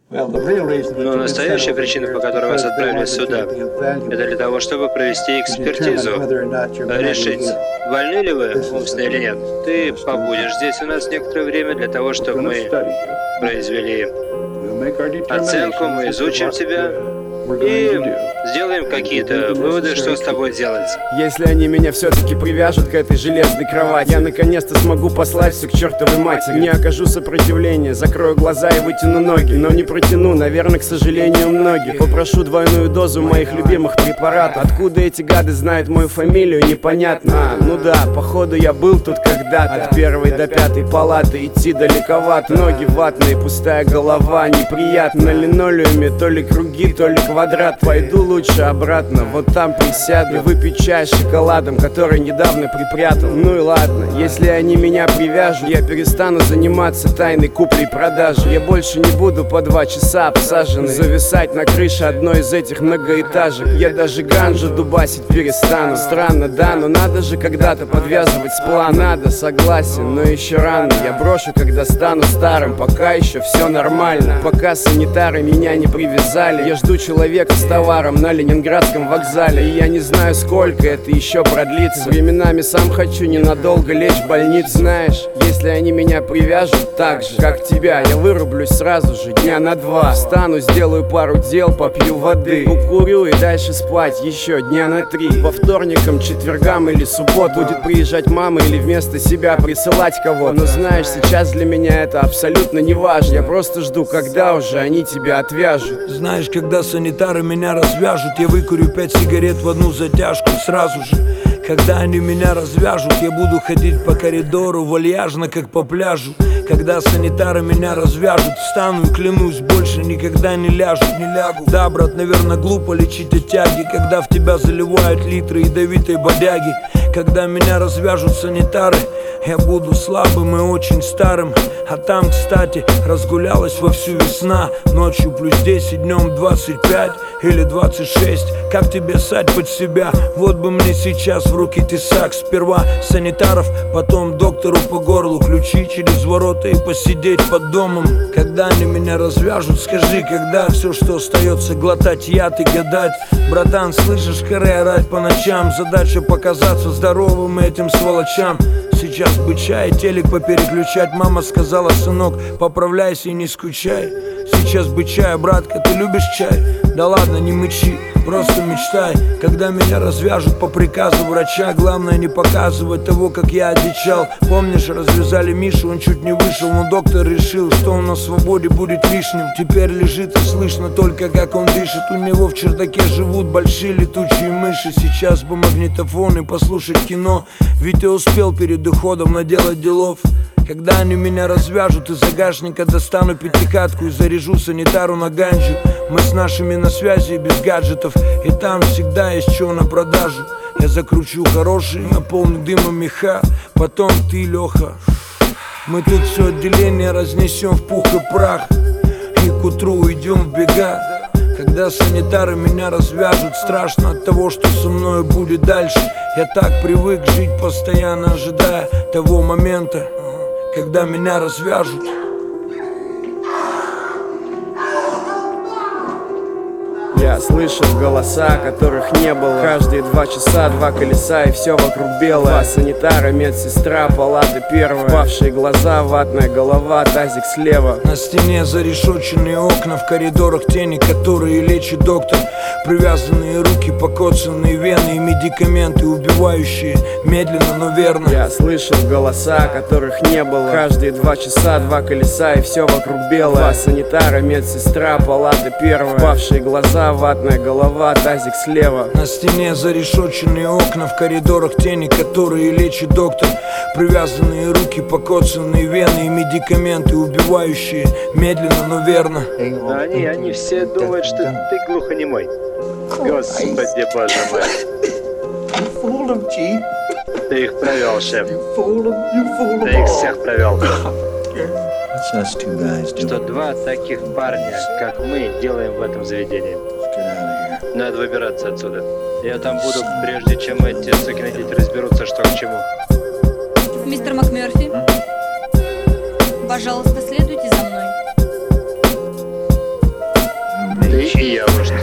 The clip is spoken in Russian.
Но настоящая причина, по которой вас отправили сюда, это для того, чтобы провести экспертизу, решить, больны ли вы умственно или нет. Ты побудешь здесь у нас некоторое время для того, чтобы мы произвели оценку, мы изучим тебя и сделаем какие-то выводы, что с тобой делать. Если они меня все-таки привяжут к этой железной кровати, я наконец-то смогу послать все к чертовой матери. Не окажу сопротивления, закрою глаза и вытяну ноги. Но не протяну, наверное, к сожалению, многих. Попрошу двойную дозу моих любимых препаратов. Откуда эти гады знают мою фамилию, непонятно. Ну да, походу я был тут когда-то. От первой до пятой палаты идти далековато. Ноги ватные, пустая голова, неприятно. На линолеуме то ли круги, то ли квадрат. Пойду лучше обратно, вот там присяду и выпью чай с шоколадом, который недавно припрятал. Ну и ладно, если они меня привяжут, я перестану заниматься тайной куплей-продажей. Я больше не буду по 2 часа обсаженный зависать на крыше одной из этих многоэтажек. Я даже ганжу дубасить перестану. Странно, да, но надо же когда-то подвязывать с планом. Надо, согласен, но еще рано. Я брошу, когда стану старым, пока еще все нормально. Пока санитары меня не привязали, я жду человека с товаром на Ленинградском вокзале. И я не знаю, сколько это еще продлится. Временами сам хочу ненадолго лечь в больницу. Знаешь, если они меня привяжут так же, как тебя, я вырублюсь сразу же дня на 2. Встану, сделаю пару дел, попью воды, укурю и дальше спать еще дня на 3. По вторникам, четвергам или суббот будет приезжать мама или вместо себя присылать кого-то. Но знаешь, сейчас для меня это абсолютно не важно. Я просто жду, когда уже они тебя отвяжут. Знаешь, когда санитары меня развяжут, я выкурю 5 сигарет в одну затяжку сразу же. Когда они меня развяжут, я буду ходить по коридору вальяжно, как по пляжу. Когда санитары меня развяжут, встану и клянусь, больше никогда не ляжут, не лягу. Да, брат, наверное, глупо лечить от тяги, когда в тебя заливают литры ядовитой бодяги. Когда меня развяжут санитары, я буду слабым и очень старым. А там, кстати, разгулялась вовсю весна. Ночью плюс 10, днем 25 или 26. Как тебе ссать под себя? Вот бы мне сейчас в руки тесак. Сперва санитаров, потом доктору по горлу. Ключи через ворота и посидеть под домом. Когда они меня развяжут, скажи, когда все, что остается, глотать яд и гадать. Братан, слышишь, хоры орать по ночам. Задача показаться здоровым этим сволочам. Сейчас бы чай, телек попереключать. Мама сказала, сынок, поправляйся и не скучай. Сейчас бы чай, братка, ты любишь чай? Да ладно, не мычи, просто мечтай. Когда меня развяжут по приказу врача, главное не показывать того, как я одичал. Помнишь, развязали Мишу, он чуть не вышел, но доктор решил, что он на свободе будет лишним. Теперь лежит и слышно только, как он дышит. У него в чердаке живут большие летучие мыши. Сейчас бы магнитофон и послушать кино, ведь я успел перед уходом наделать делов. Когда они меня развяжут, из загашника достану пятикатку и заряжу санитару на ганджу. Мы с нашими на связи и без гаджетов, и там всегда есть что на продажу. Я закручу хороший, наполню дымом меха, потом ты, Леха. Мы тут все отделение разнесем в пух и прах, и к утру уйдем в бега. Когда санитары меня развяжут, страшно от того, что со мной будет дальше. Я так привык жить, постоянно ожидая того момента, когда меня развяжут. Я слышал голоса, которых не было. Каждые 2 часа 2 колеса и все вокруг белое. 2 санитара, медсестра, палата первая. Впавшие глаза, ватная голова, тазик слева. На стене зарешоченные окна, в коридорах тени, которые лечит доктор. Привязанные руки, покоцанные вены и медикаменты, убивающие медленно, но верно. Я слышал голоса, которых не было. Каждые 2 часа 2 колеса и все вокруг белое. 2 санитара, медсестра, палата первая. Впавшие глаза, ватная голова, тазик слева. На стене зарешоченные окна, в коридорах тени, которые лечит доктор. Привязанные руки, покоцанные вены и медикаменты, убивающие медленно, но верно. Они все думают, что ты глухонемой. Господи, боже мой. Ты их провел, шеф. Ты их всех провел. Что 2 таких парня, как мы, делаем в этом заведении. Надо выбираться отсюда. Я там буду, прежде чем эти сукины дети разберутся, что к чему. Мистер МакМёрфи, пожалуйста, следуйте за мной. дьявол, что